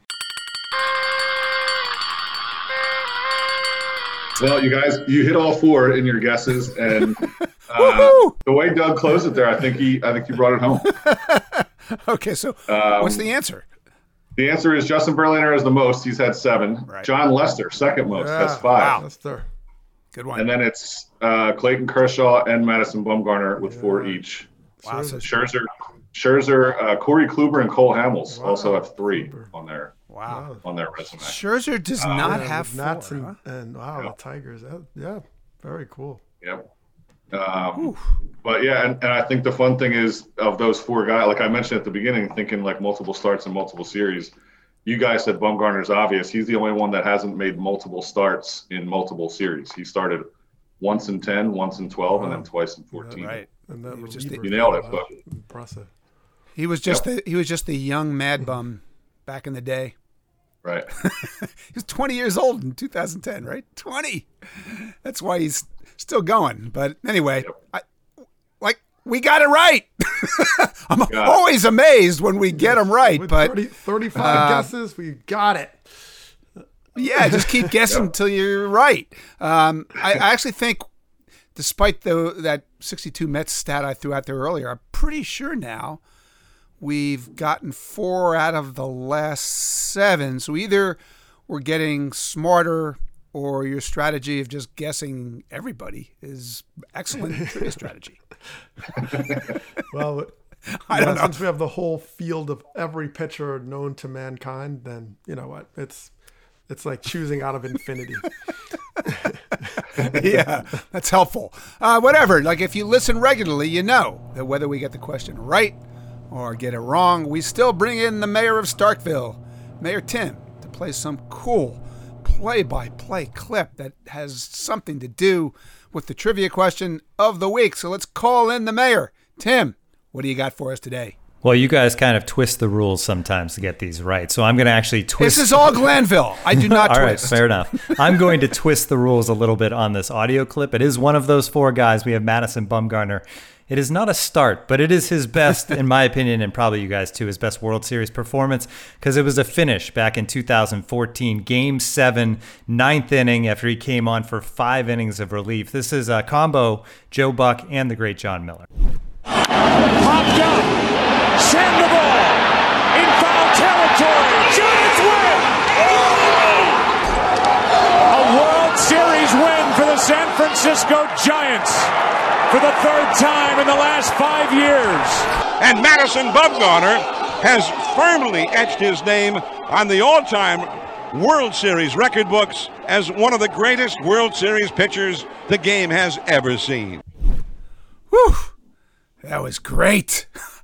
Well, you guys, you hit all 4 in your guesses, and the way Doug closed it there, I think he brought it home. Okay, so what's the answer? The answer is Justin Verlander has the most. He's had 7. Right. John Lester, second most, has 5. Wow. Lester. Good one. And then it's Clayton Kershaw and Madison Bumgarner with 4 each. Wow. Scherzer, Corey Kluber, and Cole Hamels also have 3 on their resume. Scherzer does not have 4. Nats Huh? and the Tigers. Yeah, very cool. Yep. But yeah, and I think the fun thing is of those 4 guys, like I mentioned at the beginning, thinking like multiple starts and multiple series. You guys said Bumgarner's obvious. He's the only one that hasn't made multiple starts in multiple series. He started once in 10, once in 12, and then twice in 14. Right. And that was you nailed it. But impressive. He was just the young mad bum back in the day. Right. He was 20 years old in 2010, right? 20. That's why he's still going. But anyway, we got it right. I'm always amazed when we get them right. With but 35 guesses, we got it. Yeah, just keep guessing until you're right. I actually think, despite that 62 Mets stat I threw out there earlier, I'm pretty sure now we've gotten 4 out of the last 7. So either we're getting smarter or your strategy of just guessing everybody is excellent trivia strategy. Well, I don't know. Since we have the whole field of every pitcher known to mankind, then you know what? It's like choosing out of infinity. Yeah, that's helpful. Whatever. Like if you listen regularly, you know that whether we get the question right or get it wrong, we still bring in the mayor of Starkville, Mayor Tim, to play some cool play-by-play clip that has something to do with the trivia question of the week. So let's call in the mayor. Tim, what do you got for us today? Well, you guys kind of twist the rules sometimes to get these right. So I'm going to actually twist. This is all Glanville. I do not all twist. Right, fair enough. I'm going to twist the rules a little bit on this audio clip. It is one of those 4 guys. We have Madison Bumgarner. It is not a start, but it is his best, in my opinion, and probably you guys too, his best World Series performance, because it was a finish back in 2014, Game 7, 9th inning, after he came on for 5 innings of relief. This is a combo, Joe Buck and the great John Miller. Popped up. Send the ball. In foul territory. Giants win. A World Series win for the San Francisco Giants for the 3rd time in the last 5 years. And Madison Bumgarner has firmly etched his name on the all-time World Series record books as one of the greatest World Series pitchers the game has ever seen. Whew. That was great.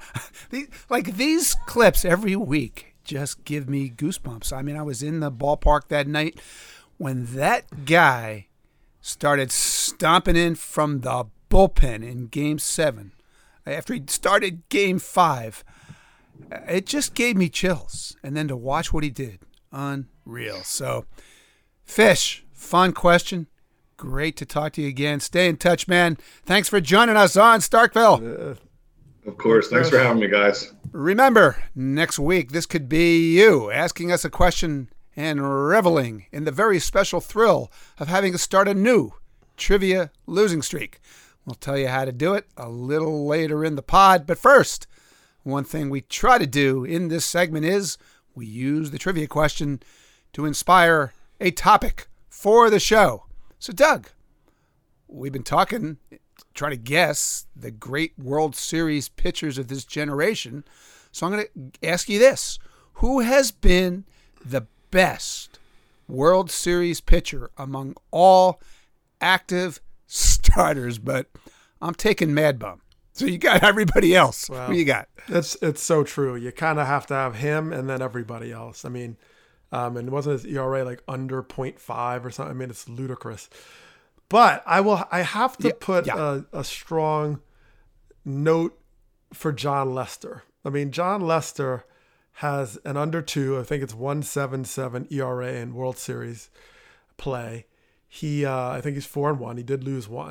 These clips every week just give me goosebumps. I mean, I was in the ballpark that night when that guy started stomping in from the bullpen in Game 7. After he started Game 5, it just gave me chills. And then to watch what he did, unreal. So, Fish, fun question. Great to talk to you again. Stay in touch, man. Thanks for joining us on Starkville. Of course. Thanks for having me, guys. Remember, next week, this could be you asking us a question and reveling in the very special thrill of having to start a new trivia losing streak. We'll tell you how to do it a little later in the pod. But first, one thing we try to do in this segment is we use the trivia question to inspire a topic for the show. So, Doug, we've been trying to guess the great World Series pitchers of this generation. So I'm going to ask you this. Who has been the best World Series pitcher among all active starters? But I'm taking Mad Bum. So you got everybody else. Wow. Who you got? It's so true. You kind of have to have him and then everybody else. I mean, and wasn't his ERA like under 0.5 or something? I mean, it's ludicrous. But I have to put a strong note for John Lester. I mean, John Lester has an under 2. I think it's 1.77 ERA in World Series play. I think he's 4-1. He did lose 1.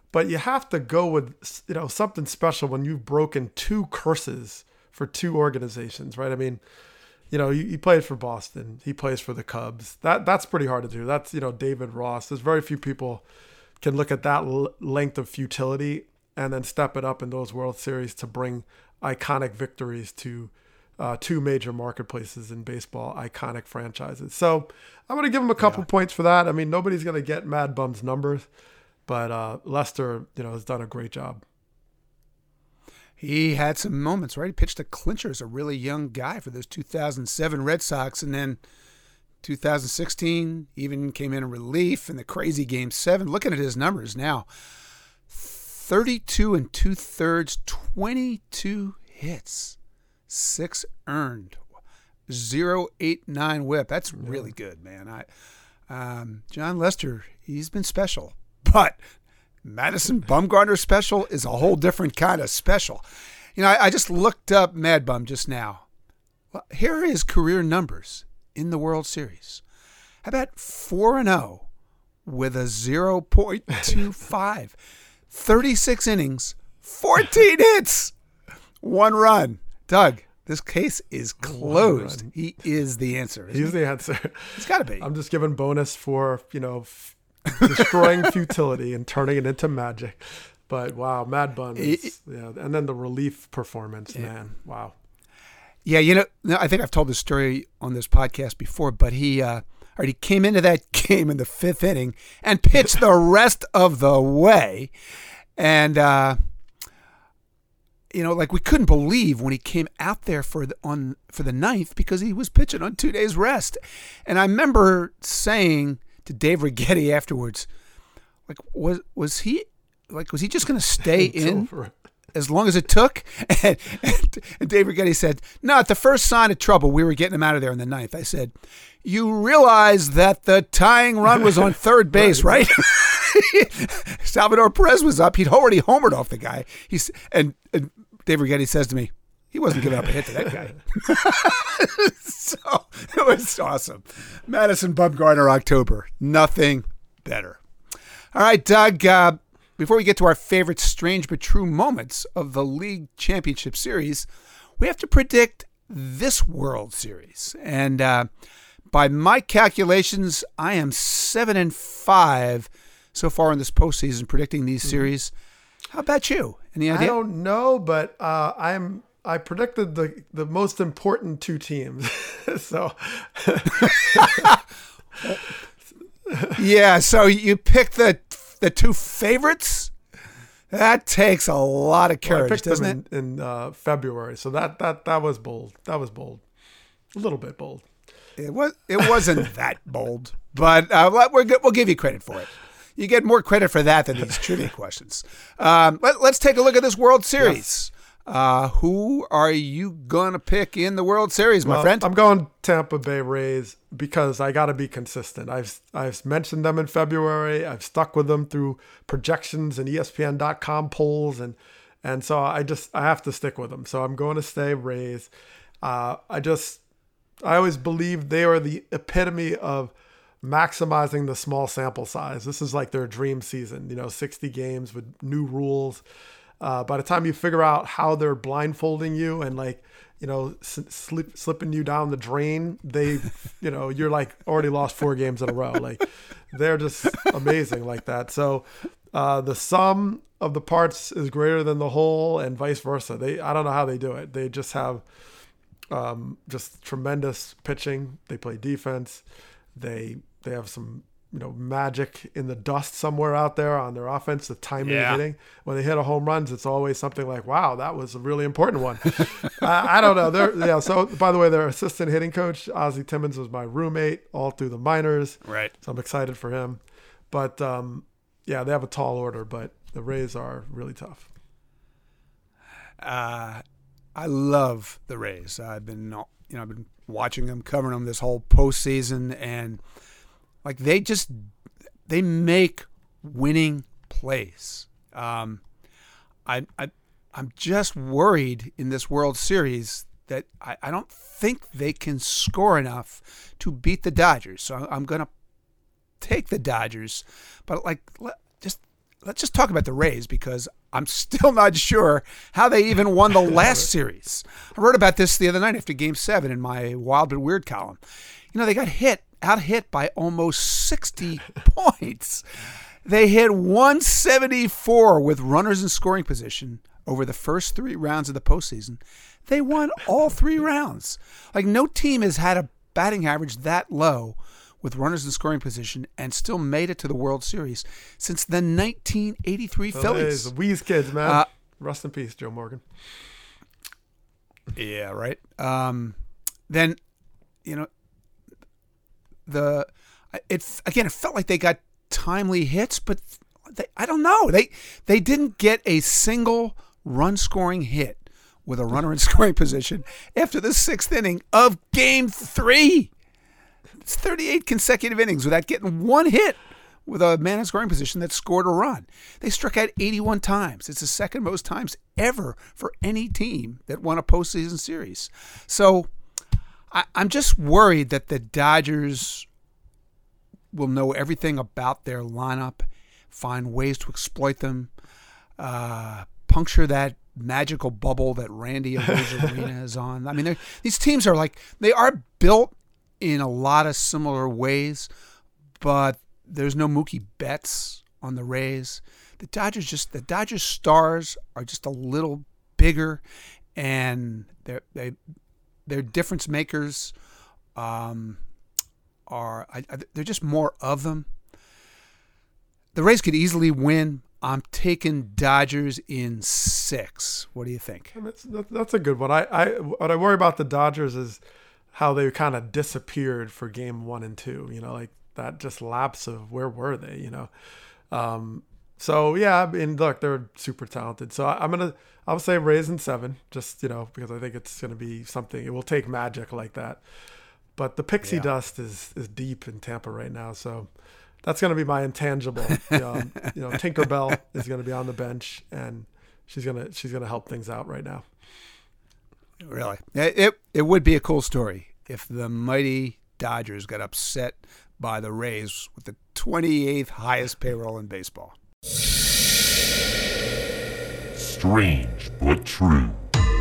but you have to go with, you know, something special when you've broken 2 curses for 2 organizations, right? I mean, you know, he played for Boston. He plays for the Cubs. That's pretty hard to do. That's, you know, David Ross. There's very few people can look at that length of futility and then step it up in those World Series to bring iconic victories to 2 major marketplaces in baseball, iconic franchises. So I'm going to give him a couple points for that. I mean, nobody's going to get Mad Bum's numbers, but Lester, you know, has done a great job. He had some moments, right? He pitched a clincher as a really young guy for those 2007 Red Sox, and then 2016 even came in relief in the crazy Game 7. Looking at his numbers now, 32 2/3, 22 hits, 6 earned, 0.89 WHIP. That's really good, man. John Lester, he's been special, but Madison Bumgarner special is a whole different kind of special. You know, I just looked up Mad Bum just now. Well, here are his career numbers in the World Series. How about 4-0 with a 0.25, 36 innings, 14 hits, 1 run. Doug, this case is closed. He is the answer. He's the answer. It's got to be. I'm just giving bonus for, you know, destroying futility and turning it into magic. But wow, Mad Bun is, and then the relief performance, man. Wow. Yeah, you know, I think I've told this story on this podcast before, but he came into that game in the 5th inning and pitched the rest of the way. And you know, like, we couldn't believe when he came out there for the 9th, because he was pitching on 2 days rest. And I remember saying to Dave Righetti afterwards, like, was he just going to stay in as long as it took? And Dave Righetti said, no, at the first sign of trouble, we were getting him out of there in the 9th. I said, you realize that the tying run was on third base, right? Salvador Perez was up. He'd already homered off the guy. And Dave Righetti says to me, he wasn't giving up a hit to that guy. So it was awesome. Madison Bumgarner, October. Nothing better. All right, Doug, before we get to our favorite strange but true moments of the League Championship Series, we have to predict this World Series. And by my calculations, I am 7-5 so far in this postseason predicting these series. How about you? Any idea? I don't know, but I predicted the most important 2 teams. So yeah, so you picked the 2 favorites? That takes a lot of courage, doesn't it? In February. So that was bold. That was bold. A little bit bold. It wasn't that bold, but we'll give you credit for it. You get more credit for that than these trivia questions. Let's take a look at this World Series. Yes. Who are you going to pick in the World Series, my friend? I'm going Tampa Bay Rays because I got to be consistent. I've mentioned them in February. I've stuck with them through projections and ESPN.com polls, and so I have to stick with them. So I'm going to stay Rays. I always believe they are the epitome of maximizing the small sample size. This is like their dream season, 60 games with new rules. By the time you figure out how they're blindfolding you and slipping you down the drain, you're like already lost 4 games in a row. Like, they're just amazing like that. So the sum of the parts is greater than the whole, and vice versa. I don't know how they do it. They just have just tremendous pitching. They play defense. They have some magic in the dust somewhere out there on their offense, the timing of hitting. When they hit a home runs, it's always something like, wow, that was a really important one. I don't know. So by the way, their assistant hitting coach, Ozzie Timmons, was my roommate all through the minors. Right. So I'm excited for him. But they have a tall order, but the Rays are really tough. I love the Rays. I've been watching them, covering them this whole postseason, and like they make winning plays. I'm just worried in this World Series that I don't think they can score enough to beat the Dodgers. So I'm going to take the Dodgers, but let's just talk about the Rays because I'm still not sure how they even won the last series. I wrote about this the other night after Game 7 in my Wild but Weird column. They got out hit by almost 60 points. They hit 174 with runners in scoring position over the first 3 rounds of the postseason. They won all 3 rounds. Like, no team has had a batting average that low with runners in scoring position and still made it to the World Series since the 1983 Phillies. The Wheeze kids, man. Rest in peace, Joe Morgan. Yeah, right. Then, it felt like they got timely hits, but I don't know. They didn't get a single run-scoring hit with a runner in scoring position after the 6th inning of Game 3. It's 38 consecutive innings without getting one hit with a man in scoring position that scored a run. They struck out 81 times. It's the second most times ever for any team that won a postseason series. So I'm just worried that the Dodgers will know everything about their lineup, find ways to exploit them, puncture that magical bubble that Randy Arozarena is on. I mean, these teams are they are built in a lot of similar ways, but there's no Mookie Betts on the Rays. The Dodgers stars are just a little bigger, and their difference makers they're just more of them. The Rays could easily win. I'm taking Dodgers in 6. What do you think? That's a good one. What I worry about the Dodgers is how they kind of disappeared for Game 1 and 2. Like that just lapse of where were they? So yeah, I mean, look, they're super talented. So I'll say Rays in 7, just because I think it's gonna be something. It will take magic like that. But the pixie dust is deep in Tampa right now, so that's going to be my intangible. Tinkerbell is going to be on the bench, and she's gonna help things out right now. Really, it would be a cool story if the mighty Dodgers got upset by the Rays with the 28th highest payroll in baseball. Strange but true.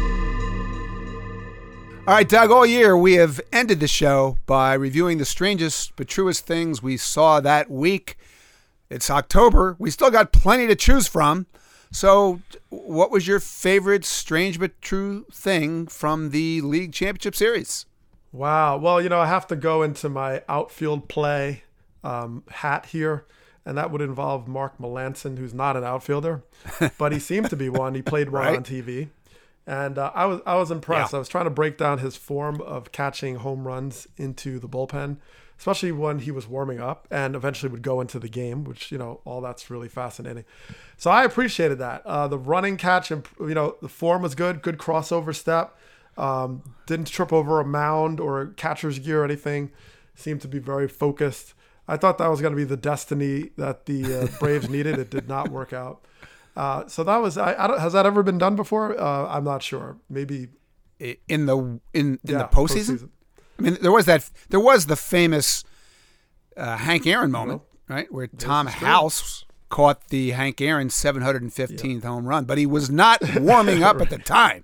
All right, Doug, all year we have ended the show by reviewing the strangest but truest things we saw that week. It's October. We still got plenty to choose from. So what was your favorite strange but true thing from the League Championship Series? Wow. Well, I have to go into my outfield play hat here, and that would involve Mark Melancon, who's not an outfielder, but he seemed to be one. He played one on TV. And I was impressed. Yeah. I was trying to break down his form of catching home runs into the bullpen, especially when he was warming up and eventually would go into the game, which, all that's really fascinating. So I appreciated that. The running catch, the form was good crossover step. Didn't trip over a mound or catcher's gear or anything. Seemed to be very focused. I thought that was going to be the destiny that the Braves needed. It did not work out. So that was. Has that ever been done before? I'm not sure. Maybe in the postseason. I mean, there was the famous Hank Aaron moment, right, where Tom House caught the Hank Aaron 715th home run, but he was not warming up at the time.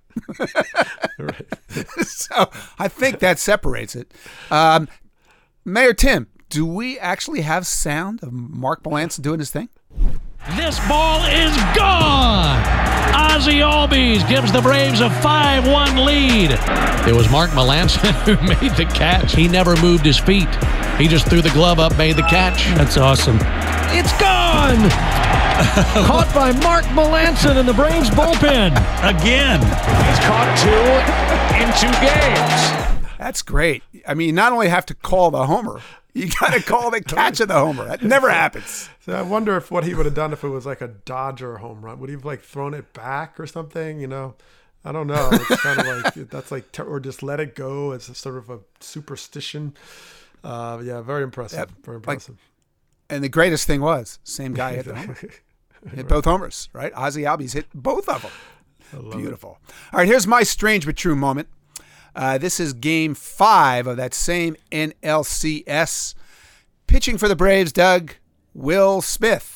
So I think that separates it. Mayor Tim, do we actually have sound of Mark Melancon doing his thing? This ball is gone! Ozzie Albies gives the Braves a 5-1 lead. It was Mark Melancon who made the catch. He never moved his feet. He just threw the glove up, made the catch. That's awesome. It's gone! Caught by Mark Melancon in the Braves bullpen. Again. He's caught 2 in 2 games. That's great. I mean, you not only have to call the homer, you got to call the catch of the homer. That never happens. So I wonder what he would have done if it was like a Dodger home run. Would he have thrown it back or something? I don't know. It's kind of or just let it go as a sort of a superstition. Very impressive. Yep. Very impressive. And the greatest thing was, same guy hit the homer. Hit both homers, right? Ozzie Albies hit both of them. Beautiful. All right, here's my strange but true moment. This is Game 5 of that same NLCS. Pitching for the Braves, Doug, Will Smith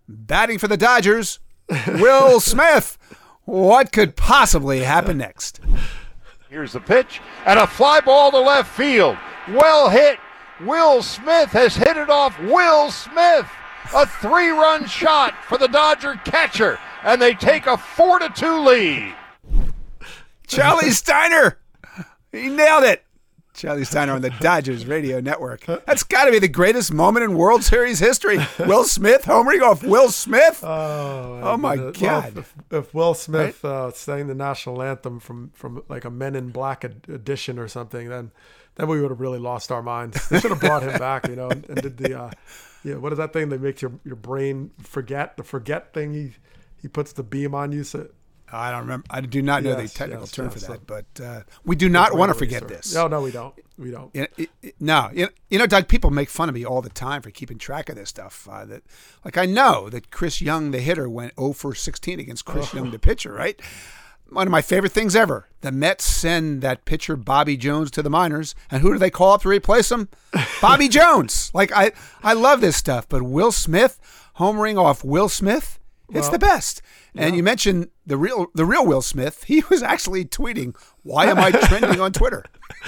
batting for the Dodgers, Will Smith. What could possibly happen next? Here's the pitch, and a fly ball to left field. Well hit. Will Smith has hit it off. Will Smith, a 3-run shot for the Dodger catcher, and they take a 4-2 lead. Charlie Steiner, he nailed it. Charlie Steiner on the Dodgers radio network. That's got to be the greatest moment in World Series history. Will Smith homering off Will Smith. Oh my God! Well, if Will Smith sang the national anthem from like a Men in Black edition or something, then we would have really lost our minds. They should have brought him back, and did the what is that thing that makes your brain forget? The forget thing. He puts the beam on you. So I don't remember. I do not know the technical term for that, but we do not want to forget this. No, we don't. We don't. No, Doug, people make fun of me all the time for keeping track of this stuff. I know that Chris Young, the hitter, went 0 for 16 against Chris Young, the pitcher, right? One of my favorite things ever. The Mets send that pitcher Bobby Jones to the minors, and who do they call up to replace him? Bobby Jones. I love this stuff, but Will Smith homering off Will Smith. It's the best. And you mentioned the real Will Smith. He was actually tweeting, "Why am I trending on Twitter?"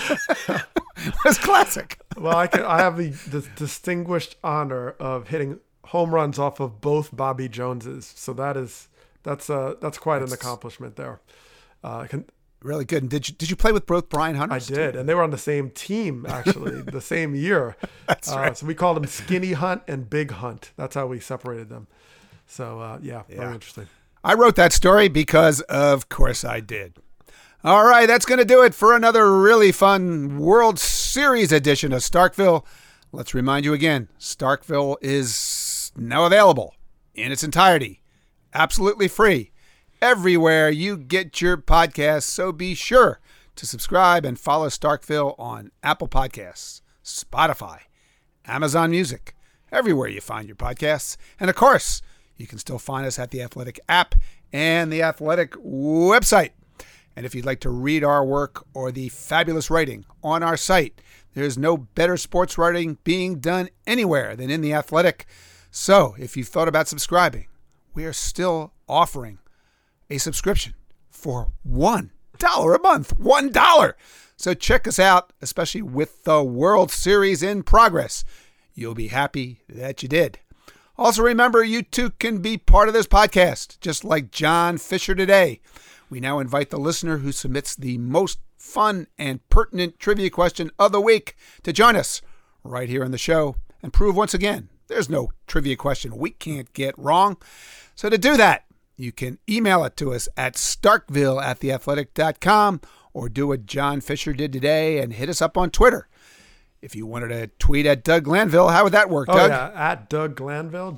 That's classic. Well, I have the distinguished honor of hitting home runs off of both Bobby Joneses. So that's quite an accomplishment there. Really good. And did you play with both Brian Hunters? I did, and they were on the same team actually, the same year. That's right. So we called them Skinny Hunt and Big Hunt. That's how we separated them. So, very interesting. I wrote that story because, of course, I did. All right, that's going to do it for another really fun World Series edition of Starkville. Let's remind you again, Starkville is now available in its entirety, absolutely free, everywhere you get your podcasts. So be sure to subscribe and follow Starkville on Apple Podcasts, Spotify, Amazon Music, everywhere you find your podcasts. And, of course, you can still find us at the Athletic app and the Athletic website. And if you'd like to read our work or the fabulous writing on our site, there's no better sports writing being done anywhere than in the Athletic. So if you've thought about subscribing, we are still offering a subscription for $1 a month. $1. So check us out, especially with the World Series in progress. You'll be happy that you did. Also, remember, you too can be part of this podcast, just like John Fisher today. We now invite the listener who submits the most fun and pertinent trivia question of the week to join us right here on the show and prove once again there's no trivia question we can't get wrong. So to do that, you can email it to us at starkville@theathletic.com or do what John Fisher did today and hit us up on Twitter. If you wanted to tweet at Doug Glanville, how would that work, Doug? Yeah, at Doug Glanville,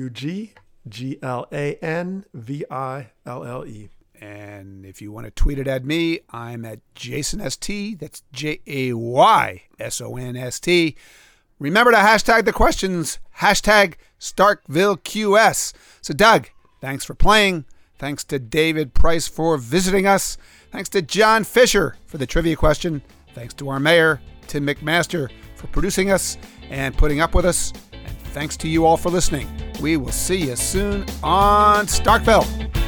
DougGlanville. And if you want to tweet it at me, I'm at Jason ST. That's JAYSONST. Remember to hashtag the questions, hashtag StarkvilleQS. So, Doug, thanks for playing. Thanks to David Price for visiting us. Thanks to John Fisher for the trivia question. Thanks to our mayor, Tim McMaster, for producing us and putting up with us. And thanks to you all for listening. We will see you soon on Starkville.